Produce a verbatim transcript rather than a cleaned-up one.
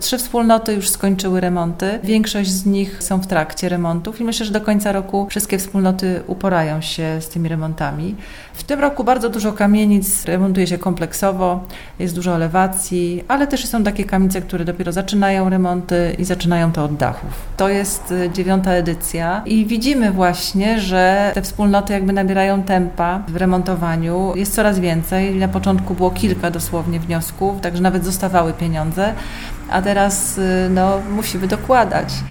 Trzy wspólnoty już skończyły remonty. Większość z nich są w trakcie remontów i myślę, że do końca roku wszystkie wspólnoty uporają się z tymi remontami. W tym roku bardzo dużo kamienic remontuje się kompleksowo, jest dużo elewacji, ale też są takie kamienice, które dopiero zaczynają remonty i zaczynają to od dachów. To jest dziewiąta edycja i widzimy właśnie, że te wspólnoty jakby nabierają tempa w remontowaniu. Jest coraz więcej. Na początku było kilka dosłownie wniosków, także nawet zostawały pieniądze, a teraz no, musimy dokładać.